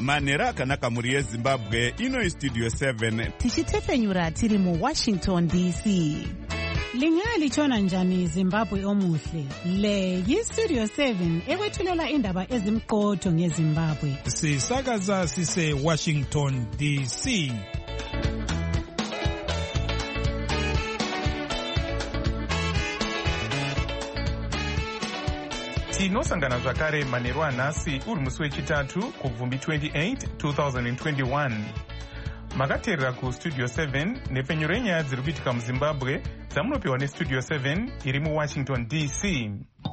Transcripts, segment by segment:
manhero akanaka mhuri yezimbabwe. Ino Studio 7 tichitepfenyura tiri muWashington DC. Lingalitshona njani Zimbabwe omuhle? Le yiStudio 7 ekwethulela indaba ezimqotho ngeZimbabwe. Sisakaza sise Washington DC. Tinosangana zvakare manheru anhasi uri musi wechitatu kubvumbi 28 2021. Makateerera kuStudio 7 nepfenyuro yenyaya dziri kuitika muZimbabwe dzamunopiwa neStudio 7 iri muWashington DC.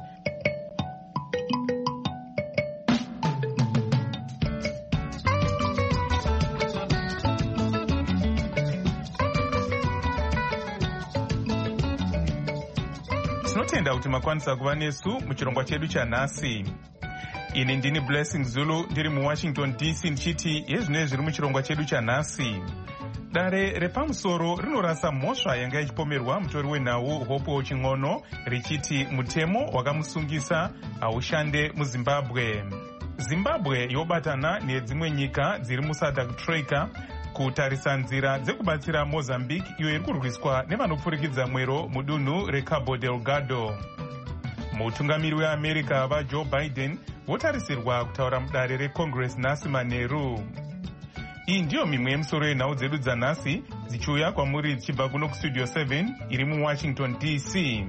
Tinotenda kuti makwanisa kuva nesu muchirongwa chedu chanhasi. Ini ndini Blessing Zulu ndiri muWashington DC ndichiti yezvinenge zviri muchirongwa chedu chanhasi. Dare repamusoro rinorasa mhosva yanga ichipomerwa mutori wenhau Hope Ching'ono richiti mutemo wakamusungisa haushande muZimbabwe. Zimbabwe yobatana nedzimwe nyika dziri muSADC Troika kutarisa nzira dzekubatsira Mozambique iyo iri kurwiswa nevanopfurikidza mwero mudunhu reCabo Delgado. Mutungamiri weAmerica vaJoe Biden votarisirwa kutaura mudare reCongress nhasi manheru. Iyi ndiyo mimwe yemisoro yenhau dzedu dzanhasi dzichiuya kwamuri dzichibva kuno kuStudio 7 iri muWashington DC.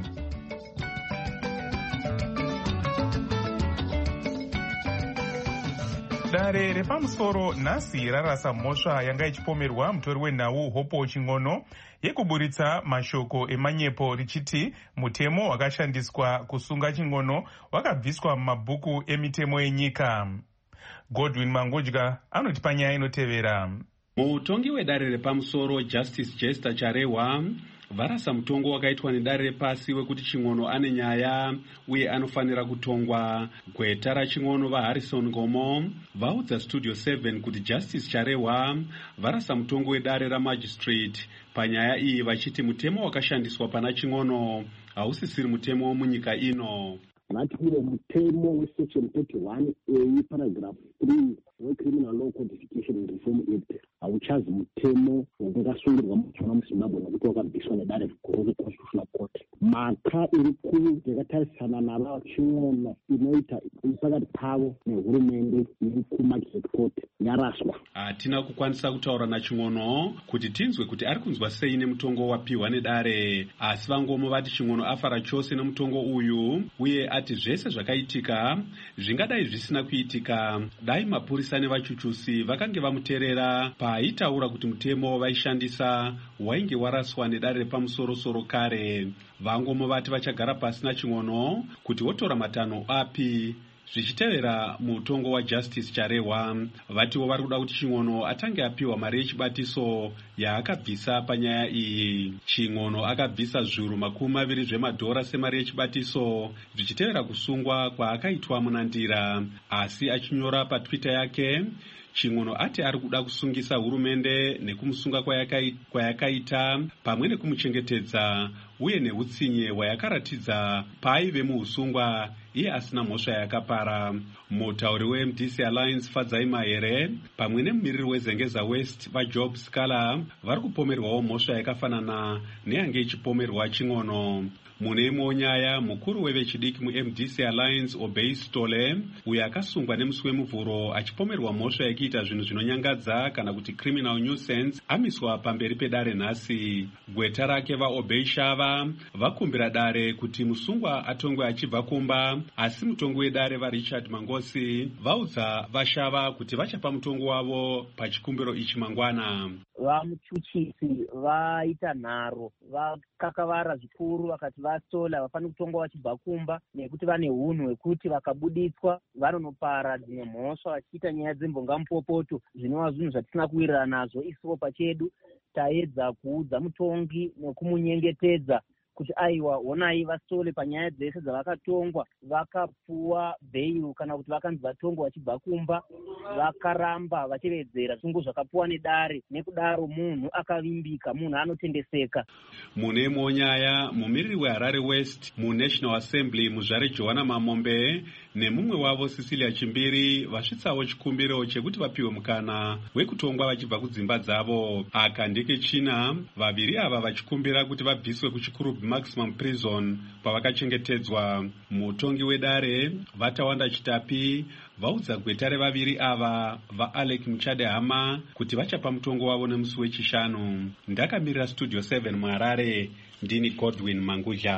Dare repamusoro nhasi rarasa mhosva yanga ichipomerwa mutori wenhau Hope Ching'ono yekuburitsa mashoko emanyepo richiti mutemo wakashandiswa kusunga Ching'ono wakabviswa mumabhuku emitemo yenyika. Godwin Mangodya anotipa nyaya inotevera. Mutongi wedare repamusoro Justice Jester Charewa varasa mutongo wakaitwa nedare repasi wekuti Ching'ono ane nyaya uye anofanira kutongwa. Gweta raChing'ono vaHarrison Ngomo vaudza Studio 7 kuti Justice Charewa varasa mutongo wedare ramagistrate panyaya iyi vachiti mutemo wakashandiswa pana Ching'ono hausisiri mutemo munyika ino. Ngathile mutemo wesection 31A paragraph 3 weCriminal Law Codification and Reform Act hauchazi mutemo wakasungirwa muchona muZimbabwe nokuti wakabviswa nedare guru reConstitutional Court. Mhaka iri kuru yakatarisana navaChing'ono inoita isakati pavo nehurumende iri kuMagistrate Court yaraswa. Hatina kukwanisa kutaura naChing'ono kuti tinzwe kuti ari kunzwa sei nemutongo wapiwa nedare, asi vangomo vati Ching'ono afara chose nemutongo uyu uye ati zvese zvakaitika zvingadai zvisina kuitika dai mapurisa nevachuchusi vakange vamuteerera paaitaura kuti mutemo vaishandisa wainge waraswa nedare repamusoro-soro kare. Vangomo vati vachagara pasi naChing'ono kuti wotora matanho api zvichitevera mutongo waJustice Charewa. Vatiwo vari kuda kuti Ching'ono atange apiwa mari yechibatiso yaakabvisa panyaya iyi. Ching'ono akabvisa zviuru $20 zvemadhora semari yechibatiso zvichitevera kusungwa kwaakaitwa munandira, asi achinyora paTwitter yake Ching'ono ati ari kuda kusungisa hurumende nekumusunga kwayakaita pamwe nekumuchengetedza uye neutsinye hwayakaratidza paaive muusungwa iye asina mhosva yakapara. Mutauri weMDC Alliance Fadzai Mahere pamwe nemumiriri weZengeza West vaJob Scala vari kupomerwawo mhosva yakafanana neyange ichipomerwa Ching'ono. Mune imwe nyaya mukuru wevechidiki muMDC Alliance Obey Stole uyo akasungwa nemusi wemuvhuro achipomerwa mhosva yekuita zvinhu zvinonyangadza kana kuti criminal nuisance amiswa pamberi pedare nhasi. Gweta rake vaObey Shava vakumbira dare kuti musungwa atongwe achibva kumba, asi mutongo wedare vaRichard Mangosi vaudza vaShava kuti vachapa mutongo wavo pachikumbiro ichi mangwana. Vamuchuchisi vaita nharo vakakavara zvikuru vakati vaStola vafanira kutongwa vachibva kumba nekuti vane hunhu hwekuti vakabuditswa vanonopara dzimwe mhosva vachiita nyaya dzembongamupopoto zvinova zvinhu zvatisina kuwirirana nazvo. Isiwo pachedu taedza kuudza mutongi nekumunyengetedza kuti aiwa honai vaStole panyaya dzese dzavakatongwa vakapuwa bhail kana kuti vakanzi vatongwa vachibva kumba vakaramba vachivedzera zvisungo zvakapuwa nedare, nekudaro munhu akavimbika, munhu anotendeseka. Mune imwe nyaya mumiriri weHarare West muNational Assembly muzvare Johanna Mamombe nemumwe wavo Cecilia Chimbiri vasvitsawo chikumbiro chekuti vapiwe mukana wekutongwa vachibva kudzimba dzavo. Aka ndekechina vaviri ava vachikumbira kuti vabviswe kuchikurubu maximum prison pavakachengetedzwa. Mutongi wedare Vatawanda Chitapi vaudza gweta revaviri ava vaAlec Muchadehama kuti vachapa mutongo wavo nemusi wechishanu. Ndakamirira Studio 7 muHarare, ndini Godwin Mangudla.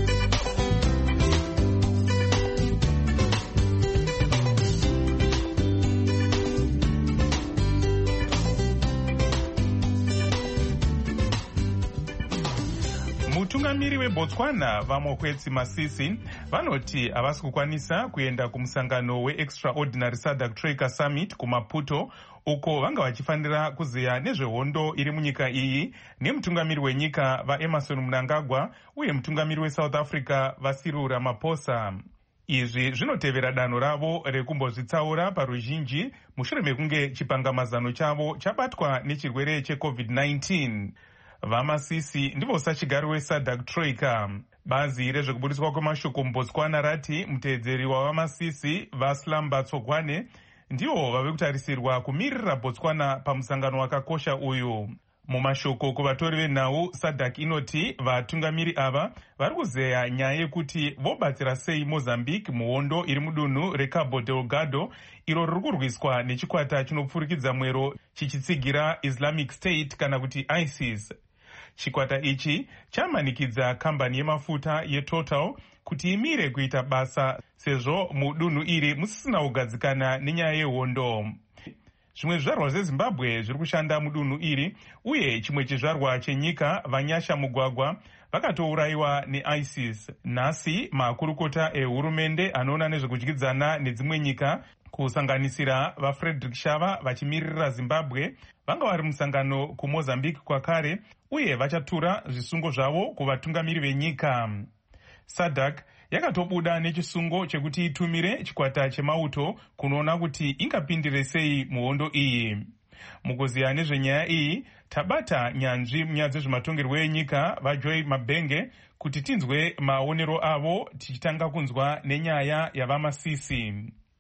Mutungamiri weBotswana Vamokwetsi Masisi vanoti havasi kukwanisa kuenda kumusangano weExtraordinary SADC Troika Summit kuMaputo, uko vanga vachifanira kuziya nezvehondo iri munyika iyi nemutungamiri wenyika vaEmmerson Mnangagwa uye mutungamiri weSouth Africa vaCyril Ramaphosa. Izvi zvinotevera danho ravo rekumbozvitsaura paruzhinji mushure mekunge chipangamazano chavo chabatwa nechirwere cheCovid-19. Vamasisi ndivo sachigari weSADC Troika. Bazi rezvekubudiswa kwemashoko muBotswana rati mutedzeri wavamasisi Vaslam Batsogwane ndivo vave kutarisirwa kumirira Botswana pamusangano wakakosha uyu. Mumashoko kuvatori venhau, SADC inoti vatungamiri ava vari kuzeya nyaya yekuti vobatsira sei Mozambique muhondo iri mudunhu reCabo Delgado iro riri kurwiswa nechikwata chinopfurikidza mwero chichitsigira Islamic State kana kuti ISIS. Chikwata ichi chamanikidza kambani yemafuta yeTotal kuti imire kuita basa sezvo mudunhu iri musisina kugadzikana nenyaya yehondo. Zvimwe zvizvarwa zveZimbabwe zviri kushanda mudunhu iri uye chimwe chizvarwa chenyika Vanyasha Mugwagwa vakatourayiwa neISIS. Nhasi makurukota ehurumende anoona nezvekudyidzana nedzimwe nyika kusanganisira vaFrederick Shava vachimirira Zimbabwe vanga vari musangano kuMozambique kwakare uye vachatura zvisungo zvavo kuvatungamiri venyika. SADC yakatobuda nechisungo chekuti itumire chikwata chemauto kunoona kuti ingapindire sei muhondo iyi. Mukuziya nezvenyaya iyi tabata nyanzvi munyaya dzezvematongerwo enyika vaJoy Mabenge kuti tinzwe maonero avo tichitanga kunzwa nenyaya yavamasisi.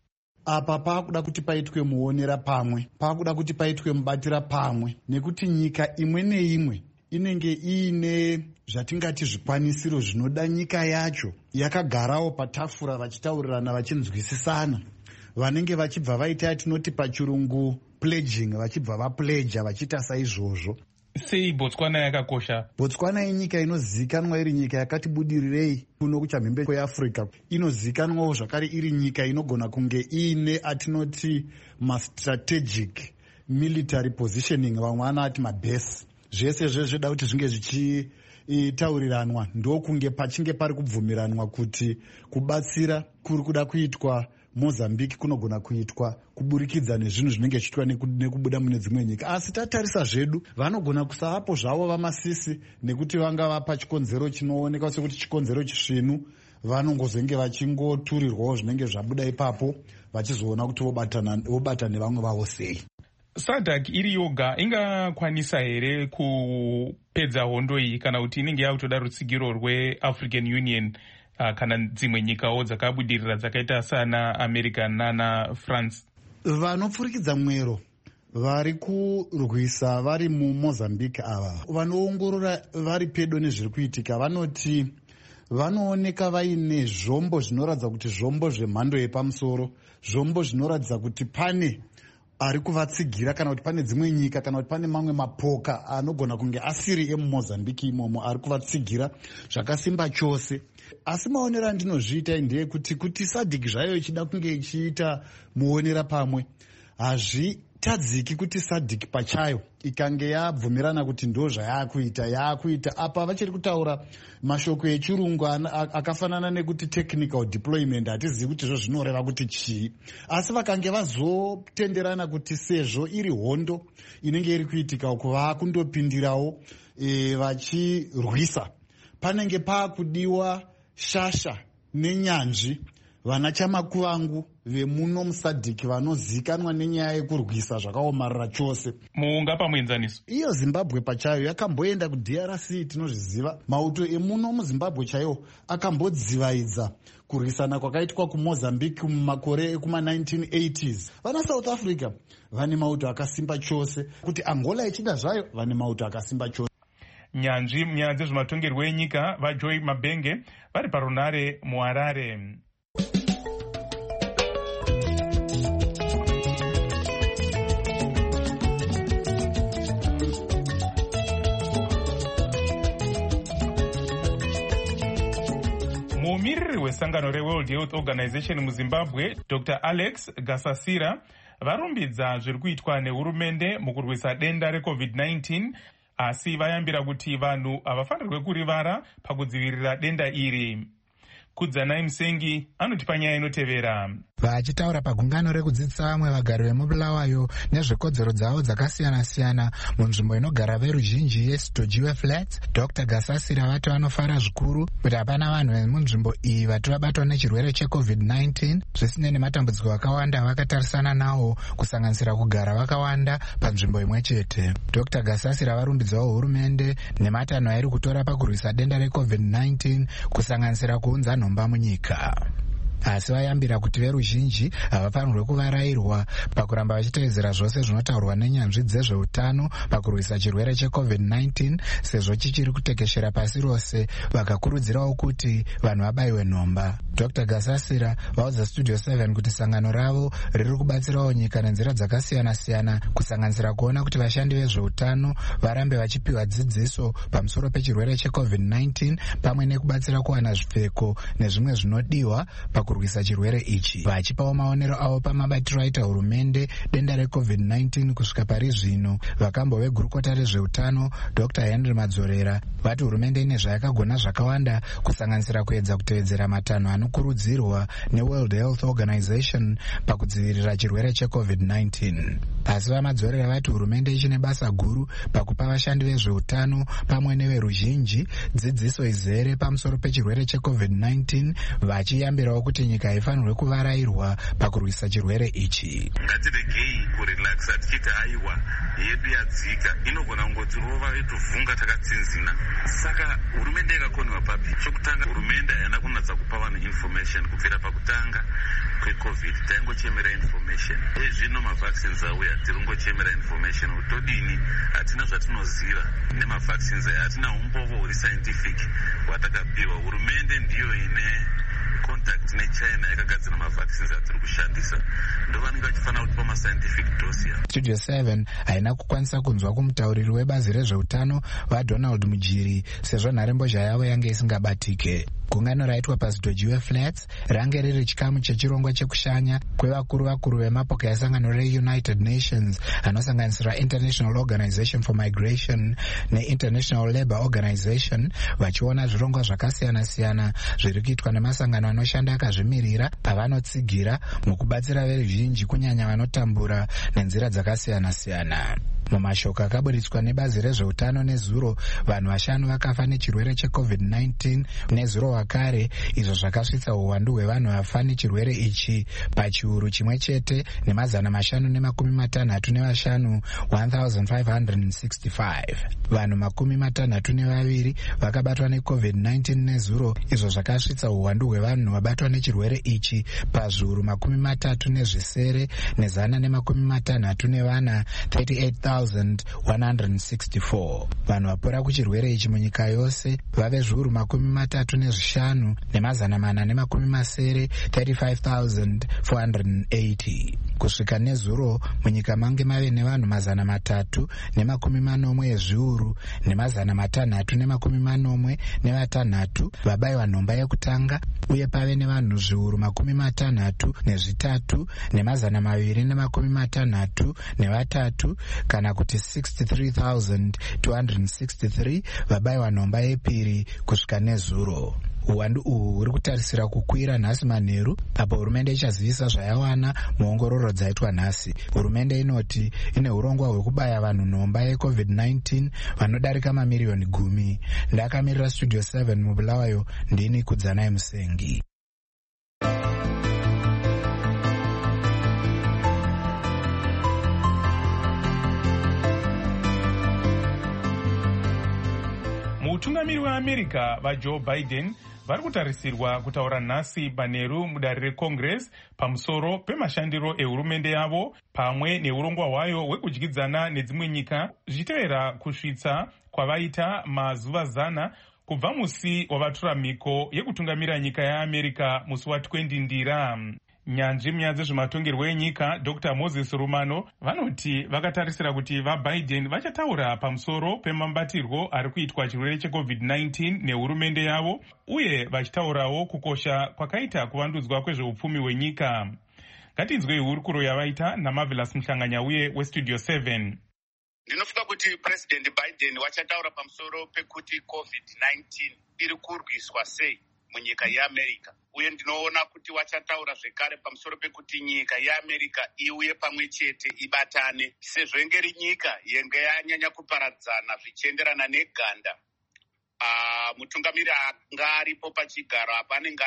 Apa pakuda kuti paitwe muonera pamwe, pakuda kuti paitwe mubatira pamwe, nekuti nyika imwe neimwe inenge iine zvatingati zvikwanisiro zvinoda nyika yacho yakagarawo patafura vachitaurirana vachinzwisisana, vanenge vachibva vaita yatinoti pachirungu pledging, vachibva vapledja vachiita saizvozvo. Sei Botswana yakakosha? Botswana inyika inozivikanwa iri nyika yakati budirirei kuno kuchamhembe kweAfrica. Inozivikanwawo zvakare iri nyika inogona kunge iine atinoti mastrategic military positioning, vamwe anati mabase. Zvese zvoda kuti zvinge zvichitauriranwa ndokunge pachinge pari kubvumiranwa kuti kubatsira kuri kuda kuitwa Mozambique kunogona kuitwa kuburikidza nezvinhu zvinenge zvichiitwa nekubuda mune dzimwe nyika. Asi tatarisa zvedu vanogona kusavapo zvavo vamasisi nekuti vanga vapa chikonzero chinooneka sekuti chikonzero chisvinu, vanongozenge vachingoturirwawo zvinenge zvabuda ipapo vachizoona kuti vobata nevamwe vavo sei. SADC iri yoga ingakwanisa here kupedza hondo iyi kana kuti inenge yakutoda rutsigiro rweAfrican Union kana dzimwe nyikawo dzakabudirira dzakaita sana America nana France? Vanopfurikidza mwero vari kurwisa vari muMozambique ava vanoongorora vari pedo nezviri kuitika vanoti vanooneka vaine zvombo zvinoratidza kuti zvombo zvemhando yepamusoro, zvombo zvinoratidza kuti pane ari kuvatsigira kana kuti pane dzimwe nyika kana kuti pane mamwe mapoka anogona kunge asiri emuMozambique imomo ari kuvatsigira zvakasimba chose. Asi maonero andinozviita ndeyekuti SADC zvayo ichida kunge ichiita muonera pamwe, hazvitadziki kuti SADC pachayo ikange yabvumirana kuti ndo zvayaakuita apa vachiri kutaura mashoko echirungu akafanana nekuti technical deployment, hatizivi kuti zvo zvinoreva kuti chii. Asi vakange vazotenderana kuti sezvo iri hondo inenge iri kuitika uko vaakundopindirawo vachirwisa, panenge paakudiwa shasha nenyanzvi vana chamakuvangu vemuno musadhiki vanozikanwa nenyaya yekurwisa zvakaomarara chose. Muungapa muenzaniso iyo Zimbabwe pachayo yakamboenda kuDRC, tinozviziva. Mauto emuno muZimbabwe chaiwo akambodzivaidza kurwisana kwakaitwa kuMozambique mumakore ekuma1980s. Vana South Africa vane mauto akasimba chose, kuti Angola ichida zvayo vane mauto akasimba chose. Nyanzvi munyaya dzezvematongerwo enyika vaJoy Mabenge vari parunare muHarare. Mumiriri wesangano reWorld Health Organization muZimbabwe, Dr. Alex Gasasira, varumbidza zviri kuitwa nehurumende mukurwisa denda reCovid-19, asi vayambira kuti vanhu havafanirwe kurivara pakudzivirira denda iri. Kudzanai Musengi anotipa nyaya inotevera. Vachitaura pagungano rekudzidzisa vamwe vagari vemubulawayo nezvekodzero dzavo dzakasiyana-siyana munzvimbo inogara veruzhinji yeStojiwe Flats, Dr. Gasasira vati vanofara zvikuru kuti hapana vanhu vemunzvimbo iyi vati vabatwa nechirwere cheCovid-19 zvisinei nematambudziko akawanda vakatarisana nawo, kusanganisira kugara vakawanda panzvimbo imwe chete. Dr. Gasasira varumbidzawo hurumende nematanho airi kutora pakurwisa denda reCovid-19, kusanganisira kuunza nhomba munyika. Asi vayambira kuti veruzhinji havafanirwe kuvarayirwa pakuramba vachiteedzera zvose zvinotaurwa nenyanzvi dzezveutano pakurwisa chirwere cheCovid-19, sezvo chichiri kutekeshera pasi rose. Vakakurudzirawo kuti vanhu vabayiwe nhomba. Dr. Gasasira vaudza Studio 7 kuti sangano ravo riri kubatsirawo nyika nenzira dzakasiyana-siyana, kusanganisira kuona kuti vashandi vezveutano varambe vachipiwa dzidziso pamusoro pechirwere cheCovid-19 pamwe nekubatsira kuwana zvipfeko nezvimwe zvinodiwa kurwisa chirwere ichi, vachipawo maonero avo pamabatiro aita hurumende denda reCovid-19 kusvika pari zvino. Vakambo vegurukota rezveutano Dr. Henry Madzorera vati hurumende ine zvayakagona zvakawanda, kusanganisira kuedza kutevedzera matanho anokurudzirwa neWorld Health Organization pakudzivirira chirwere cheCovid-19. Asi vaMadzorera vati hurumende ichine basa guru pakupa vashandi vezveutano pamwe neveruzhinji dzidziso izere pamusoro pechirwere cheCovid-19, vachiyambirawo kuti nyika haifanirwe kuvarayirwa pakurwisa chirwere ichi. Ngatiregei kurelaxa tichiti haiwa yedu yadzika inogona kungotirova yotuvhunga takatsinzina. Saka hurumende yakakonwa papi? Chokutanga, hurumende haina kunatsa kupa vanhu information kubvira pakutanga kweCovid. Taingochemera information. Zvino mavaccines auya tiringochemera information. Todini? Hatina zvatinoziva nemavaccines aya, hatina umbovo huri scientific hwatakapiwa. Hurumende ndiyo ine contact neChina yakagadzira mavaccines atiri kushandisa, ndo vanenge vachifanira kutipa mascientific dossier. Studio 7 haina kukwanisa kunzwa kumutauriri webazi rezveutano vaDonald Mujiri sezvo nharembozha yavo yange isingabatike. Gungano raitwa paStojiwe Flats range riri chikamu chechirongwa chekushanya kwevakuru vemapoka esangano reUnited Nations anosanganisira International Organization for Migration neInternational Labour Organization, vachiona zvirongwa zvakasiyana-siyana zviri kuitwa nemasangano anoshanda akazvimirira pavanotsigira mukubatsira veruzhinji kunyanya vanotambura nenzira dzakasiyana-siyana. Mumashoko akaburitswa nebazi rezveutano nezuro, vanhu 5 vakafa nechirwere cheCovid-19 nezuro wakare, izvo zvakasvitsa uwandu hwevanhu vafa nechirwere ichi pachiuru chimwe chete ne535 1565. Vanhu 62 vakabatwa neCovid-19 nezuro, izvo zvakasvitsa uwandu hwevanhu vabatwa nechirwere ichi pazviuru 37 ne164 38,164. Vanhu vapora kuchirwere ichi munyika yose vave zviuru 35 ne480 35,480. Kusvika nezuro munyika mange mave nevanhu 340 ezviuru ne640 vabayiwa nhomba yekutanga, uye pave nevanhu zviuru 63 ne263 kana kuti 63,263 vabayiwa nhomba yepiri kusvika nezuro. Uwandu uhu huri kutarisira kukwira nhasi manheru, apo hurumende ichazivisa zvayawana muongororo dzaitwa nhasi. Hurumende inoti ine urongwa hwekubaya vanhu nhomba yeCovid-19 vanodarika mamiriyoni 10. Ndakamirira Studio 7 mubulawayo, ndini Kudzanai Musengi. mutungamiri weamerica vajoe biden vari kutarisirwa kutaura nhasi panheru mudare recongress pamusoro pemashandiro ehurumende yavo pamwe neurongwa hwayo hwekudyidzana nedzimwe nyika zvichitevera kusvitsa kwavaita mazuva 100 kubva musi wavatora mhiko yekutungamira nyika yeamerica musi wa20 ndira. Nyanzvi munyaya dzezvematongerwo enyika Dr. Moses Rumano vanoti vakatarisira kuti vaBiden vachataura pamusoro pemambatirwo ari kuitwa chirwere cheCovid-19 nehurumende yavo uye vachitaurawo kukosha kwakaita kuvandudzwa kwezveupfumi hwenyika. Ngatinzwei hurukuro yavaita naMarvelous Muhlanganyauye weStudio 7. Ndinofunga kuti President Biden vachataura pamusoro pekuti COVID-19 iri kurwiswa sei munyika yeAmerica, uye ndinoona kuti vachataura zvekare pamusoro pekuti nyika yeAmerica iuye pamwe chete ibatane, sezvo ingeri nyika yenge yanyanya kuparadzana zvichienderana neganda. Mutungamiri anga aripo pachigaro apa anenge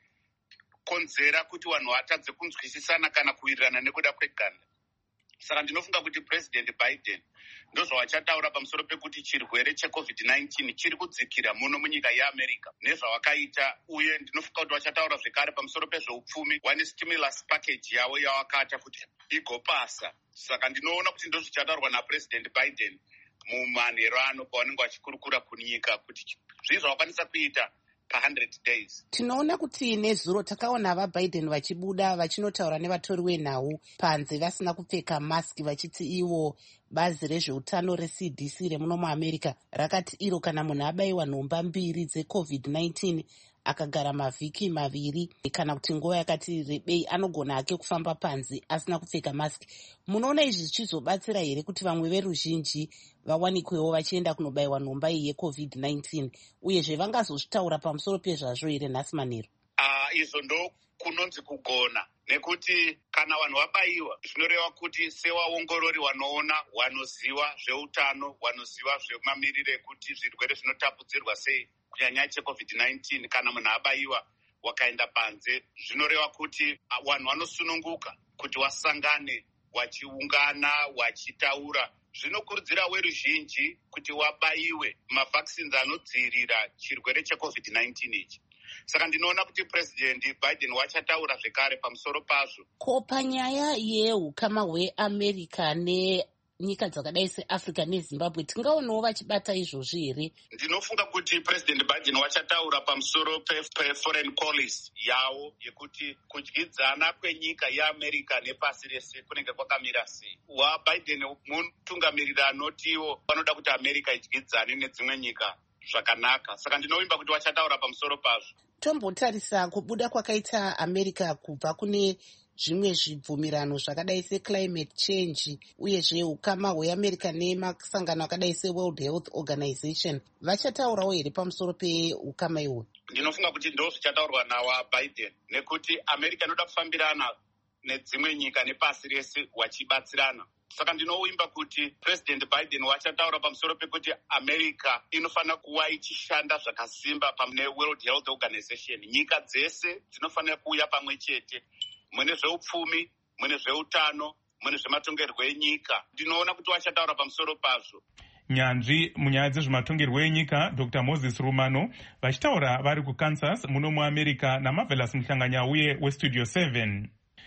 aikonzera kuti vanhu vatadze kunzwisisana kana kuwirirana nekuda kweganda. Saka ndinofunga kuti President Biden ndozvavachataura pamusoro pekuti chirwere cheCovid-19 chiri kudzikira muno munyika yeAmerica nezvavakaita, uye ndinofunga kuti vachataura zvekare pamusoro pezveupfumi vane stimulus package yavo yavakaita kuti igopasa. Saka ndinoona kuti ndozvichataurwa naPresident Biden mumanhero ano pavanenge vachikurukura kunyika kuti zvii zvavakwanisa kuita pa100 days. Tinoona kuti nezuro takaona vaBiden vachibuda vachinotaura nevatori wenhau panze vasina kupfeka maski vachiti ivo bazi rezveutano reCDC remuno muAmerica rakati iro kana munhu abayiwa nhomba 2 dzeCovid-19 akagara mavhiki 2 kana kuti nguva yakati rebei anogona hake kufamba panze asina kupfeka maski. Munoona izvi zvichizobatsira here kuti vamwe veruzhinji vawanikwewo vachienda kunobayiwa nhomba iyi yeCovid-19 uyezve vangazozvitaura pamusoro pezvazvo here nhasi manheru? Izvo ndo kunonzi kugona, nekuti kana vanhu vabayiwa zvinoreva kuti sevaongorori vanoona, vanoziva zveutano, vanoziva zvemamiriro ekuti zvirwere zvinotapudzirwa sei kunyanya cheCovid-19. Kana munhu abayiwa wakaenda panze, zvinoreva kuti vanhu vanosununguka kuti vasangane, vachiungana, vachitaura. Zvinokurudzira weruzhinji kuti wabayiwe mavhaccines anodzivirira chirwere cheCovid-19 ichi. Saka ndinoona kuti President Biden vachataura zvekare pamusoro pazvo. Ko panyaya yeukama hweAmerica nenyika dzakadai seAfrica neZimbabwe tingaonawo vachibata izvozvi here? Ndinofunga kuti President Biden vachataura pamusoro peforeign policy yavo yekuti kudyidzana kwenyika yeAmerica nepasi rese kunenge kwakamira sei. WaBiden mutungamiriri anotiwo vanoda kuti America idyidzane nedzimwe nyika zvakanaka. Saka ndinovimba kuti vachataura pamusoro pazvo. Tombotarisa kubuda kwakaita America kubva kune zvimwe zvibvumirano zvakadai seclimate change uyezve ukama hweAmerica nemasangano akadai seWorld Health Organization vachataurawo here pamusoro peukama ihwo? Ndinofunga kuti ndo zvichataurwa nawaBiden, nekuti America inoda kufambirana nedzimwe nyika nepasi rese vachibatsirana. Saka ndinoimba kuti President Biden vachataura pamusoro pekuti America inofanira kuva ichishanda zvakasimba pamwe World Health Organization. Nyika dzese dzinofanira kuuya pamwe chete, mune zveupfumi, mune zveutano, mune zvematongerwo enyika. Ndinoona kuti vachataura pamusoro pazvo. Nyanzvi munyaya dzezvematongerwo enyika Dr. Moses Rumano vachitaura vari kuKansas muno muAmerica naMarvelous Muhlanganyauye weStudio 7.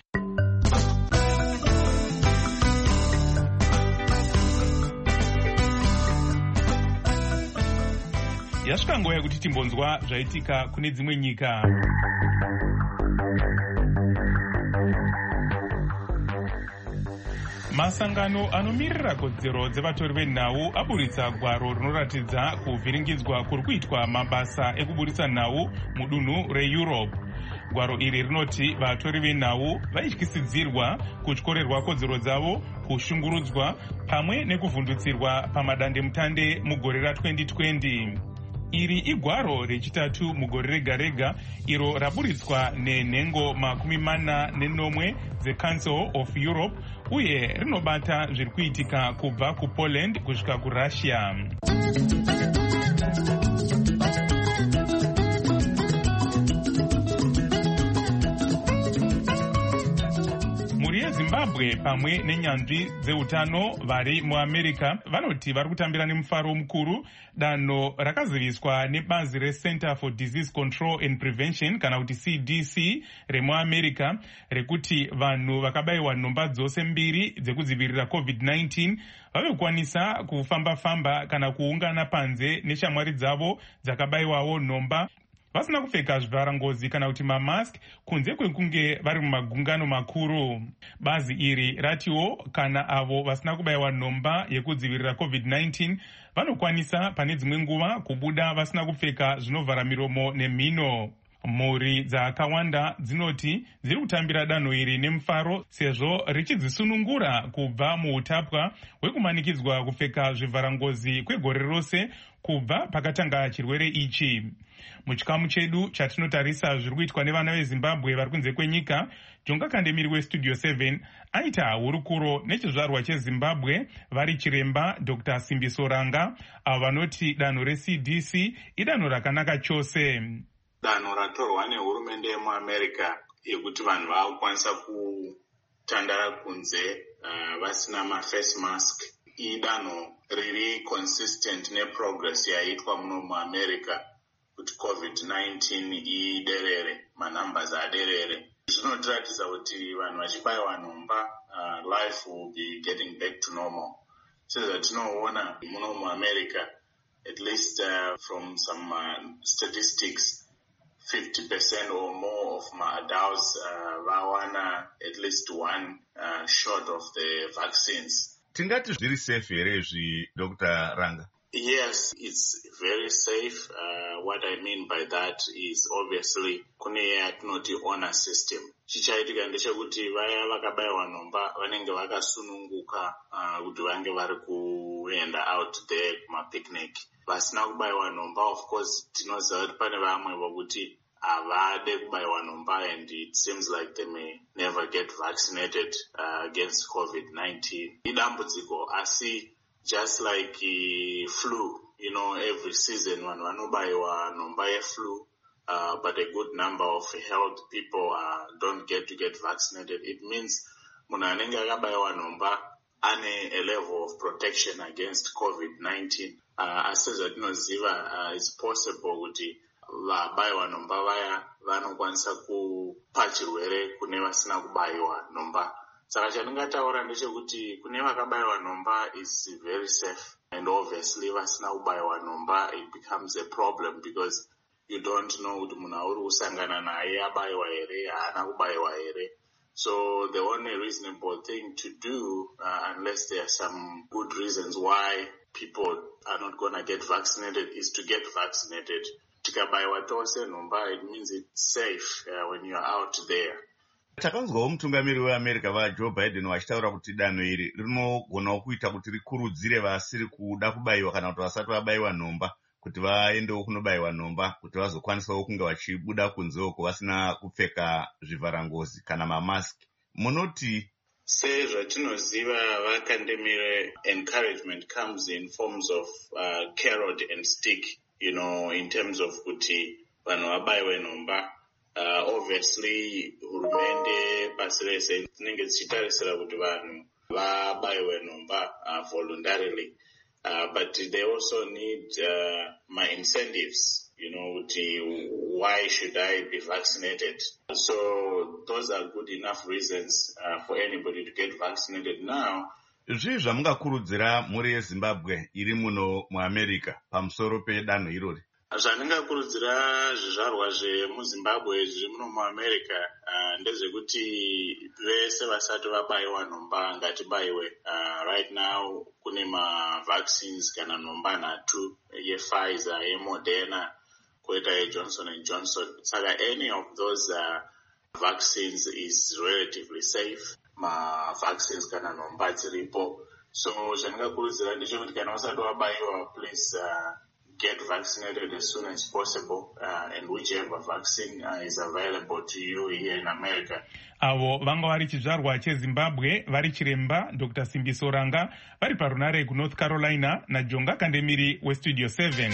Yasvika nguva yekuti timbonzwa zvaitika kune dzimwe nyika. Masangano anomirira kodzero dzevatori venhau aburitsa gwaro rinoratidza kuvhiringidzwa kuri kuitwa mabasa ekuburitsa nhau mudunhu reEurope. Gwaro iri rinoti vatori venhau vaityisidzirwa kutyorerwa kodzero dzavo, kushungurudzwa pamwe nekuvhundutsirwa pamadandemutande mugore ra2020. Iri igwaro rechitatu mugore rega rega iro raburitswa nenhengo 44 dzeCouncil of Europe uye rinobata zviri kuitika kubva kuPoland kusvika kuRussia. Mhuri yeZimbabwe vazimbabwe pamwe nenyanzvi dzeutano vari muamerica vanoti vari kutambira nemufaro mukuru danho rakaziviswa nebazi reCenter for Disease Control and Prevention kana kuti CDC remuamerica rekuti vanhu vakabayiwa nhomba dzose mbiri dzekudzivirira COVID-19 vavekwanisa kufamba-famba kana kuungana panze neshamwari dzavo dzakabayiwawo nhomba vasina kupfeka zvivharangozi kana kuti mamask kunze kwekunge vari mumagungano makuru. Bazi iri ratiwo kana avo vasina kubayiwa nhomba yekudzivirira COVID-19 vanokwanisa pane dzimwe nguva kubuda vasina kupfeka zvinovhara miromo nemhino. Mhuri dzakawanda dzinoti dziri kutambira danho iri nemufaro sezvo richidzisunungura kubva muutapwa hwekumanikidzwa kupfeka zvivharangozi kwegore rose kubva pakatanga chirwere ichi. Muchikamu chedu chatinotarisa zviri kuitwa nevana veZimbabwe vari kunze kwenyika, Jonga Kandemiri weStudio 7 aita hurukuro nechizvarwa cheZimbabwe vari chiremba Dr. Simbiso Ranga avo vanoti danho reCDC idanho rakanaka chose. Danho ratorwa nehurumende yemuamerica yekuti vanhu vakukwanisa kutandara kunze vasina maface mask idanho riri consistent neprogress yaitwa muno muamerica kuti COVID-19 iderere, manumbers aderere. Zvinotiratidza kuti vanhu vachibayiwa nhomba life will be getting back to normal. Sezvatinoona muno muamerica, at least from some statistics, 50% or more of my adults vawana at least one shot of the vaccines. Tingati zviri safe here izvi, Dr. Ranga? Yes, it's very safe. What I mean by that is obviously kune yatinoti honor system. Chichaitika ndechekuti vaya vakabayiwa nhomba vanenge vakasununguka kuti vange vari kuenda out there kumapicnic. Vasina kubayiwa nhomba, of course tinoziva kuti pane vamwe vokuti havade kubayiwa nhomba and it seems like they may never get vaccinated against COVID-19. Idambudziko asi just like flu, you know, every season vanhu vanobayiwa nhomba yeflu, but a good number of health people don't get to get vaccinated. It means munhu anenge akabayiwa nhomba ane a level of protection against COVID-19. Asi sezvatinoziva, it's possible kuti vabayiwa nhomba vaya vanokwanisa kupa chirwere kune vasina kubayiwa nhomba. Saka chandingataura ndechekuti kune vakabayiwa nhomba is very safe, and obviously vasina kubayiwa nhomba it becomes a problem because you don't know kuti munhu auri kusangana naye abayiwa here haana kubayiwa here. So the only reasonable thing to do, unless there are some good reasons why people are not going to get vaccinated, is to get vaccinated. Tikabayiwa tose nhomba, it means it's safe when you are out there. Takanzwawo mutungamiri weAmerica vaJoe Biden vachitaura kuti danho iri rinogonawo kuita kuti rikurudzire vasiri kuda kubayiwa kana kuti vasati vabayiwa nhomba kuti vaendewo kunobayiwa nhomba kuti vazokwanisawo kunge vachibuda kunze uko vasina kupfeka zvivharangozi kana mamaski. Munoti sezvatinoziva vakandemire, encouragement comes in forms of carrot and stick, you know, in terms of kuti vanhu vabayiwe nhomba. Obviously hurumende pasi rese dzinenge dzichitarisira kuti vanhu vabayiwe nhomba voluntarily, but they also need my incentives, you know, kuti why should I be vaccinated? So those are good enough reasons for anybody to get vaccinated now. Zvii zvamungakurudzira mhuri yeZimbabwe iri muno muAmerica pamusoro pedanho irori? Zvandingakurudzira zvizvarwa zvemuZimbabwe zviri muno muAmerica ndezvekuti vese vasati vabayiwa nhomba ngatibayiwe. Right now kune mavaccines kana nhomba nhatu, yePfizer, yeModerna, koita yeJohnson & Johnson. Saka any of those vaccines is relatively safe. Mavaccines kana nhomba dziripo. So zvandingakurudzira ndechekuti kana usati wabayiwa, please get vaccinated as soon as possible, and whichever vaccine is available to you here in America. Avo vanga vari chizvarwa cheZimbabwe vari chiremba Dr. Simbiso Ranga vari parunare kuNorth Carolina naJonga Kandemiri weStudio 7.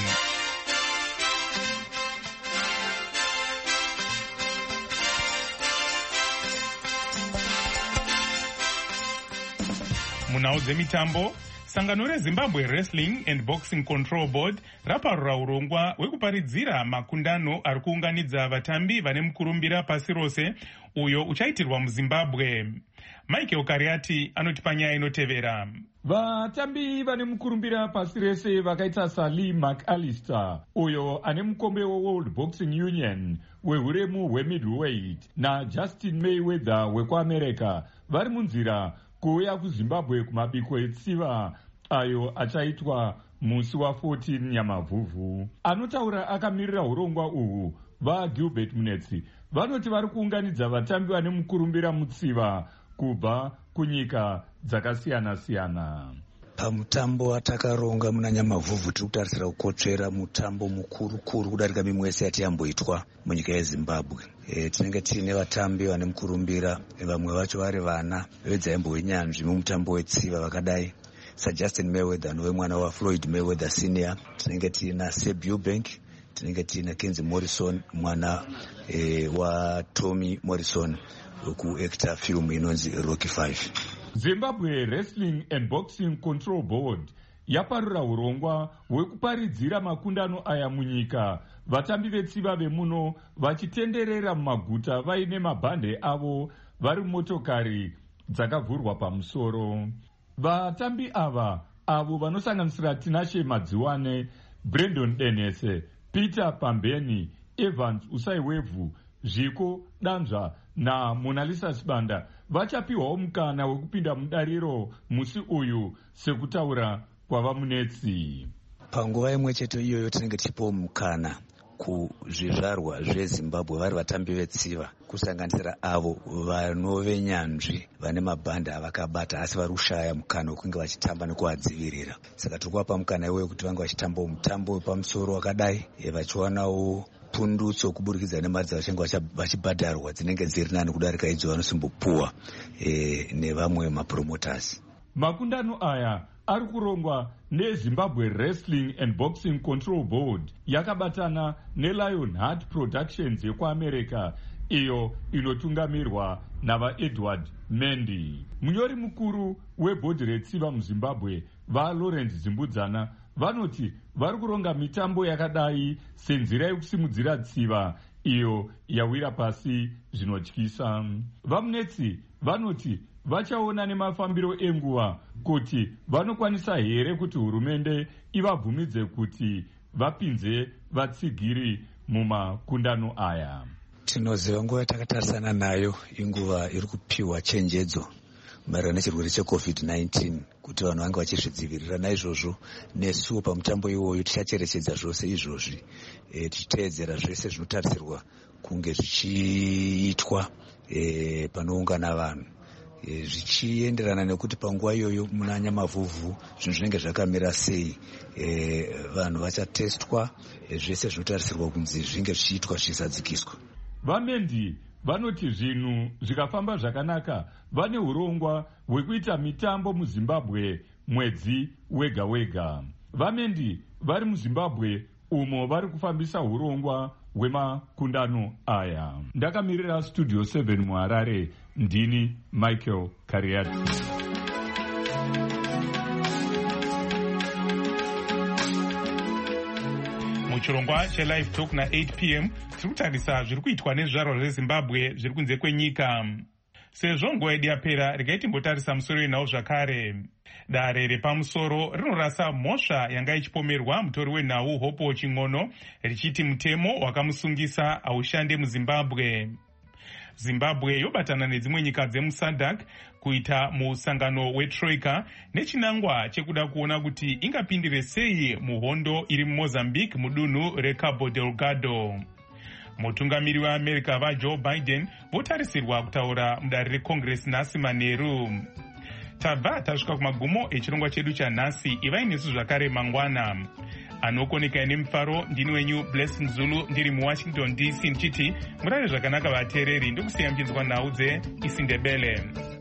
Munhau dzemitambo, sangano reZimbabwe Wrestling and Boxing Control Board raparura urongwa hwekuparidzira makundano ari kuunganidza vatambi vane mukurumbira pasi rose uyo uchaitirwa muZimbabwe. Michael Kariati anotipa nyaya inotevera. Vatambi vane mukurumbira pasi rese vakaita Sally McAllister uyo ane mukombe weWorld Boxing Union wehuremu hwemiddleweight naJustin Mayweather wekuAmerica vari munzira kuuya kuZimbabwe kumabiko etsiva ayo achaitwa musi wa14 Nyamavhuvhu. Anotaura akamirira urongwa uhwu vaGilbert Munetsi vanoti vari kuunganidza vatambi vane mukurumbira mutsiva kubva kunyika dzakasiyana-siyana. Pamutambo watakaronga muna Nyamavhuvhu tiri kutarisira kukotsvera mutambo mukuru kudarika mimwe yese yatiyamboitwa munyika yeZimbabwe. Tinenge tiine vatambi vane mukurumbira, vamwe vacho vari vana vedzaimbo wenyanzvi mumutambo wetsiva vakadai saJustin Mayweather nove mwana waFloyd Mayweather Senior. Tinenge tiina Seb Eubank, tinenge tiina Kenzie Morrison mwana waTommy Morrison wekuactor film inonzi Rocky 5. Zimbabwe Wrestling and Boxing Control Board yaparura urongwa hwekuparidzira makundano aya munyika, vatambi vetsiva vemuno vachitenderera mumaguta vaine mabhande avo vari motokari dzakavhurwa pamusoro. Vatambi ava avo vanosanganisira Tinashe Madziwane, Brandon Denese, Peter Pambeni, Evans Usaiwevhu, Zviko Danzva na Monalisa Sibanda vachapiwawo mukana wekupinda mudariro musi uyu sekutaura kwavamunetsi. Panguva imwe chete iyoyo tinenge tichipawo mukana kuzvizvarwa zveZimbabwe vari vatambi vetsiva kusanganisira avo vanove nyanzvi vane mabhanda avakabata asi vari kushaya mukana wekunge vachitamba nekuvadzivirira. Saka tiri kuvapa mukana iwoyo kuti vange vachitambawo mutambo wepamusoro wakadai vachiwanawo pundutso kuburikidza nemari dzavachange vachibhadharwa dzinenge dziri nani kudarika idzo vanosimbopuwa nevamwe mapromoters. Makundano aya ari kurongwa neZimbabwe Wrestling and Boxing Control Board yakabatana neLionheart Productions yekuAmerica iyo inotungamirwa navaEdward Mendy. Munyori mukuru webhodhi retsiva muZimbabwe vaLawrence Zimbudzana vanoti vari kuronga mitambo yakadai senzira yekusimudzira tsiva iyo yawira pasi zvinotyisa. Vamunetsi vanoti vachaona nemafambiro enguva kuti vanokwanisa here kuti hurumende ivabvumidze kuti vapinze vatsigiri mumakundano aya. Tinoziva nguva yatakatarisana nayo inguva iri kupiwa chenjedzo maererano nechirwere cheCovid-19 kuti vanhu vange vachizvidzivirira. Naizvozvo nesuwo pamutambo iwoyo tichacherechedza zvose izvozvi tichiteedzera zvese zvinotarisirwa kunge zvichiitwa panoungana vanhu zvichienderana nekuti panguva iyoyo muna Nyamavhuvhu zvinhu zvinenge zvakamira sei. Vanhu vachatestwa zvese zvinotarisirwa kunzi zvinge zvichiitwa zvisadzikiswa. Vamendi vanoti zvinhu zvikafamba zvakanaka vane urongwa hwekuita mitambo muZimbabwe mwedzi wega wega. Vamendi vari muZimbabwe umo vari kufambisa urongwa hwemakundano aya. Ndakamirira Studio 7 muHarare, ndini Michael Kariati. Muchirongwa cheLive Talk na8 p.m. tiri kutarisa zviri kuitwa nezvizvarwa zveZimbabwe zviri kunze kwenyika. Sezvo nguva yedu yapera, regai timbotarisa musoro wenhau zvakare. Dare repamusoro rinorasa mhosva yanga ichipomerwa mutori wenhau Hope Ching'ono richiti mutemo wakamusungisa haushande muZimbabwe. Zimbabwe yobatana nedzimwe nyika dzemuSADC kuita musangano weTroika nechinangwa chekuda kuona kuti ingapindire sei muhondo iri muMozambique mudunhu reCabo Delgado. Mutungamiri weAmerica vaJoe Biden votarisirwa kutaura mudare reCongress nhasi manheru. Tabva tasvika kumagumo echirongwa chedu chanhasi. Ivai nesu zvakare mangwana. Anokoneka nemufaro ndini wenyu Blessing Zulu ndiri muWashington DC ndichiti murare zvakanaka vateereri ndokusiya mchinzwa nhau dzeIsindebele.